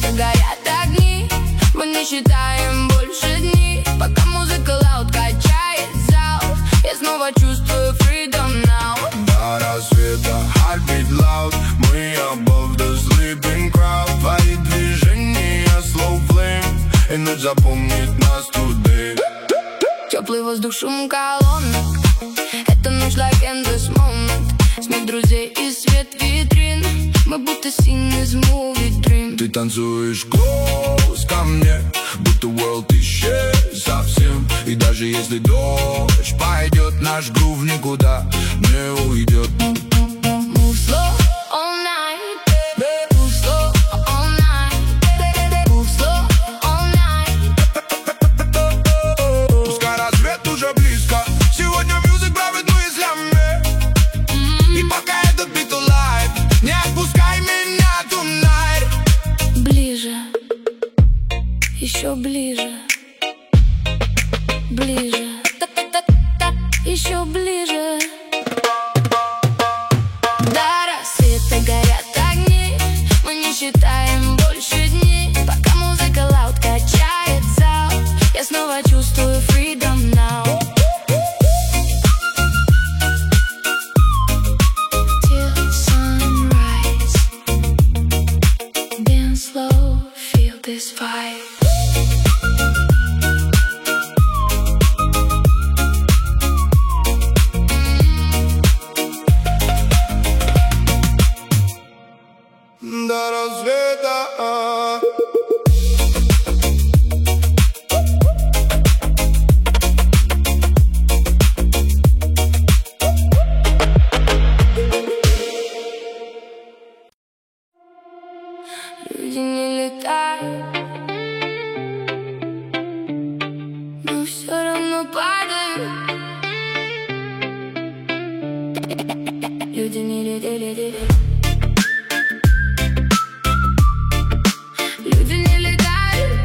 света горят огни, мы не считаем больше дни, пока музыка лаут качает зал. Я снова чувствую freedom now. До рассвета heartbeat loud, мы above the sleeping crowd. Твои движения slow flame, и ночь запомнит нас today. Теплый воздух, шум колонок, это ночь like endless moment. Смех друзей и свет витрин, мы будто scene из movie dream. Ты танцуешь close ко мне, будто world исчез совсем. И даже если дождь пойдет, наш грув никуда не уйдет. Move slow all night, move slow all night, move slow all night. Пускай рассвет уже близко, сегодня music правит мыслями. И пока этот бит alive, не отпускай меня tonight. Ближе, еще ближе, ближе, еще ближе. До рассвета горят огни, мы не считаем больше дни, пока музыка лаут качает зал. Я снова чувствую freedom now. Till sunrise, dance slow, feel this vibe. До рассвета. Люди не летают, но все равно падают. Люди не летают. Люди не летают.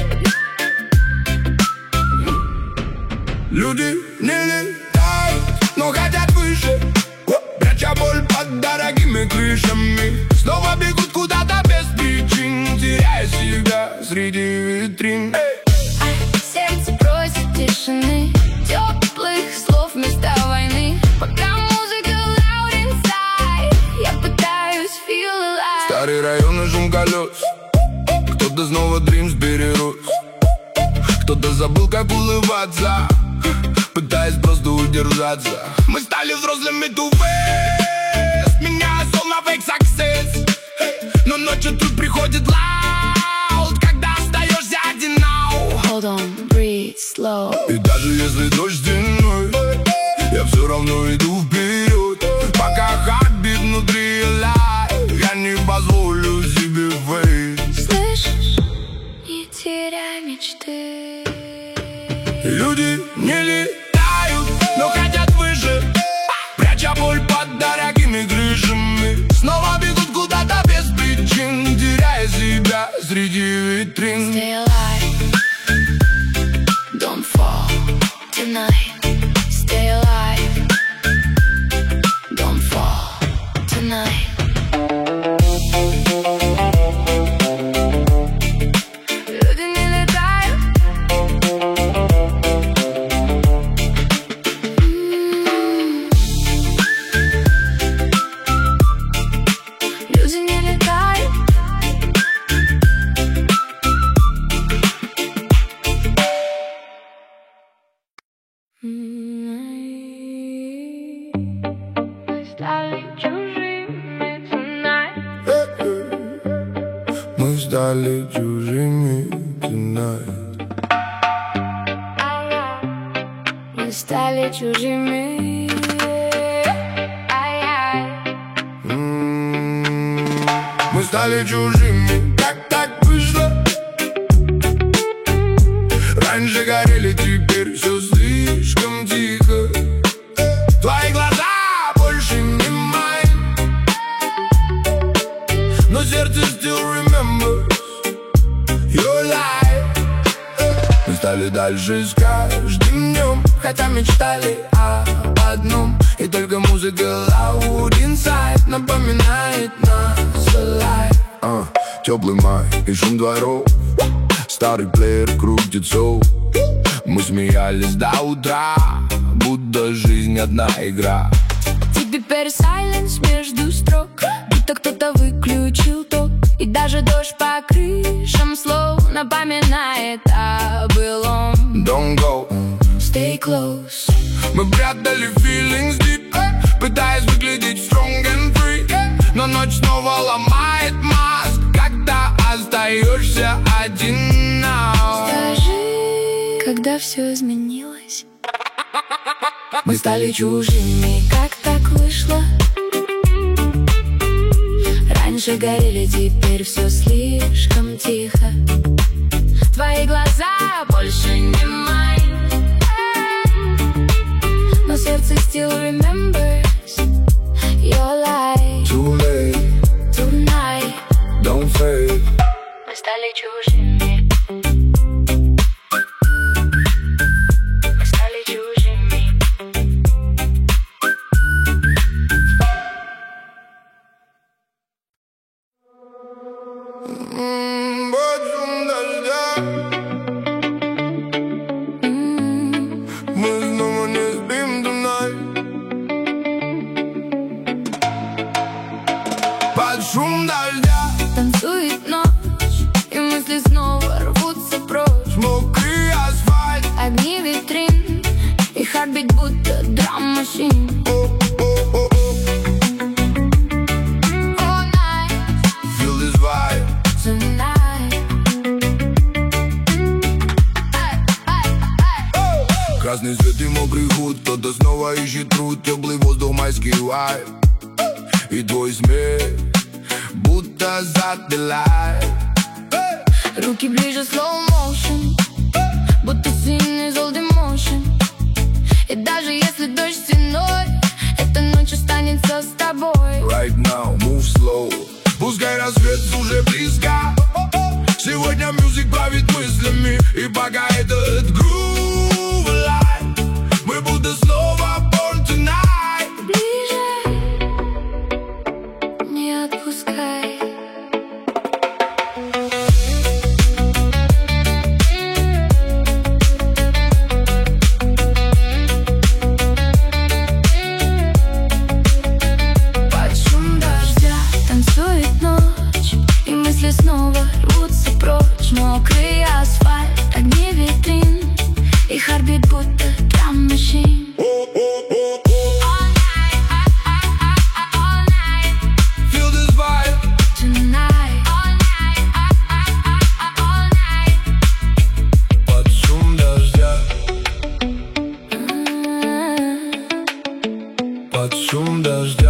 Люди не летают, но хотят выше, пряча боль под дорогими крышами. Снова бегут куда-то без причин, теряя себя среди витрин. А сердце просит тишины, теплых слов вместо войны. Пока музыка loud inside, я пытаюсь feel alive. Старый район и шум колес, кто-то снова dreams берет, кто-то забыл, как улыбаться, пытаясь просто удержаться. Мы стали взрослыми too fast, меняя сон на fake success. Но ночью тут приходит loud, когда остаешься один now. Hold on, breathe slow. И даже если дождь стеной, я все равно иду вперед. Пока heartbeat внутри alive, я не позволю себе fade. Слышишь? Не теряй мечты. Люди не летают, но хотят выше, пряча боль под дорогими крышами. Снова бегут куда-то без причин, теряя себя среди витрин. Stay alive, don't fall tonight. Stay alive, don't fall tonight. Люди не летают. Люди не летают. Мы стали чужими tonight. Мы стали чужими tonight. Мы стали чужими. Мы стали чужими, как так вышло? Раньше горели, теперь все слишком тихо. Твои глаза больше не мои, но сердце still remembers your life. Мы стали дальше с каждым днем, хотя мечтали об одном. И только музыка loud inside напоминает нас alive. Теплый май и шум дворов, старый плеер крутит соул. Мы смеялись до утра, будто жизнь одна игра. Теперь сайленс между строк, будто кто-то выключил ток. И даже дождь по крышам слов напоминает о былом. Don't go, stay close. мы прятали feelings deep, пытаясь выглядеть strong and free. Но ночь снова ломает маск, когда остаешься один now. Скажи, когда все изменилось? Мы стали чужими, как так вышло? Раньше горели, теперь все слишком тихо. Твои глаза больше не мои, но сердце still remembers your light. Too late, Tonight don't fade. мы стали чужими. Мы стали чужими. Под шум дождя мы снова не спим tonight. Под шум дождя Танцует ночь, и мысли снова рвутся прочь. мокрый асфальт. Огни витрин, и хардбит будто драм-машин. All night, Feel this vibe. tonight. Красный свет и мокрый худ, кто-то снова ищет труд. Теплый воздух, майский вайб. И твой смех, будто запилай. Руки ближе, slow motion, будто scene is old emotion. И даже если дождь стеной, эта ночь останется с тобой. Right now, move slow. Пускай рассвет уже близко. Сегодня мюзик правит мыслями. И пока этот groove alive, мы будто снова born tonight. Ближе, не отпускай. Под шум дождя танцует ночь, и мысли снова рвутся прочь. Мокрый асфальт, огни витрин, и хардбит будто драм-машин. All night, Feel this vibe. tonight. All night. Под шум дождя, под шум дождя.